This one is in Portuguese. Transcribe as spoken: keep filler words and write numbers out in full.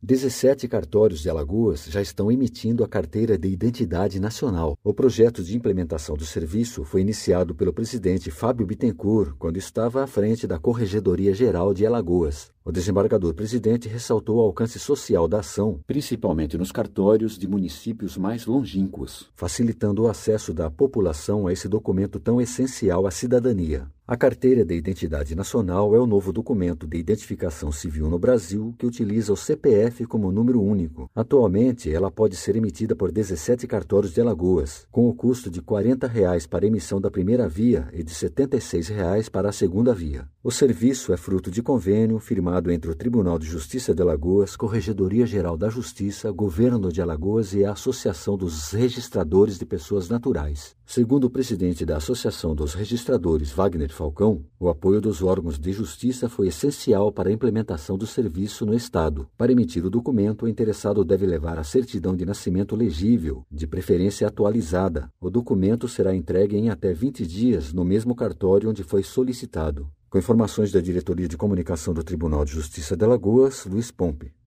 dezessete cartórios de Alagoas já estão emitindo a Carteira de Identidade Nacional. O projeto de implementação do serviço foi iniciado pelo presidente Fábio Bittencourt, quando estava à frente da Corregedoria Geral de Alagoas. O desembargador-presidente ressaltou o alcance social da ação, principalmente nos cartórios de municípios mais longínquos, facilitando o acesso da população a esse documento tão essencial à cidadania. A Carteira de Identidade Nacional é o novo documento de identificação civil no Brasil que utiliza o C P F como número único. Atualmente, ela pode ser emitida por dezessete cartórios de Alagoas, com o custo de quarenta reais para a emissão da primeira via e de setenta e seis reais para a segunda via. O serviço é fruto de convênio firmado entre o Tribunal de Justiça de Alagoas, Corregedoria Geral da Justiça, Governo de Alagoas e a Associação dos Registradores de Pessoas Naturais. Segundo o presidente da Associação dos Registradores, Wagner Falcão, o apoio dos órgãos de justiça foi essencial para a implementação do serviço no Estado. Para emitir o documento, o interessado deve levar a certidão de nascimento legível, de preferência atualizada. O documento será entregue em até vinte dias no mesmo cartório onde foi solicitado. Com informações da Diretoria de Comunicação do Tribunal de Justiça de Alagoas, Luiz Pompe.